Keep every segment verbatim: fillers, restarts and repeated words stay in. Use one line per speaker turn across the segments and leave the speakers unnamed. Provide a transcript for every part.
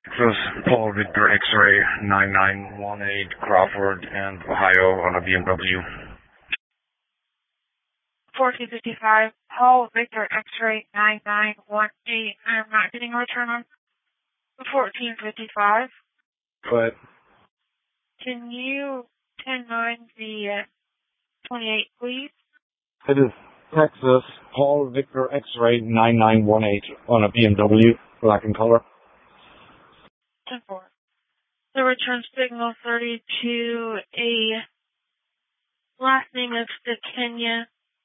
Texas, Paul Victor X-ray nine nine one eight, Crawford and Ohio on a B M W.
fourteen fifty-five, Paul Victor X-ray nine nine one eight. I'm not getting a return on fourteen fifty-five.
Go ahead.
Can you ten nine the uh, twenty-eight, please?
It is Texas, Paul Victor X-ray nine nine one eight on a B M W, black in color.
ten four. The return signal thirty-two, a last name is Kenya.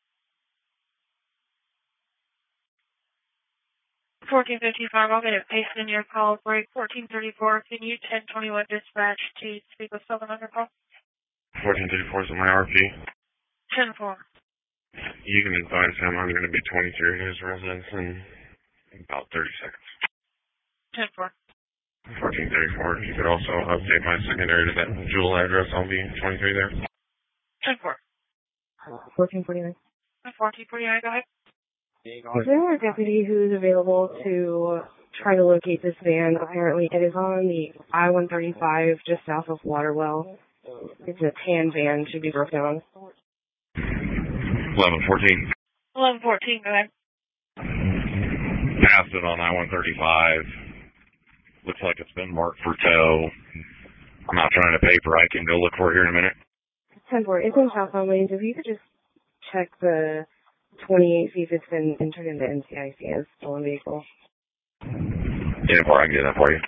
fourteen fifty-five, I'll get it pasted in your call break. fourteen thirty-four, can you ten twenty-one dispatch to speak with someone on the call?
fourteen thirty-four is my R P.
ten four.
You can advise him I'm going to be twenty-three at his residence in about thirty seconds.
ten four.
fourteen thirty-four, you could also update my secondary to that Jewel address. I'll be twenty-three there.
ten four.
fourteen forty-nine.
fourteen forty-nine, go ahead.
Is there a deputy who's available to try to locate this van? Apparently it is on the I one thirty-five just south of Waterwell. It's a tan van, should be broken down.
eleven fourteen.
eleven fourteen, go ahead.
Passed it on I one thirty-five. Looks like it's been marked for tow. I'm not trying to paper. I can go look for it here in a minute.
ten four. It's in Southbound Lanes. If you could just check the twenty-eight, see if it's been entered into N C I C as stolen vehicle.
ten four, I can get that for you.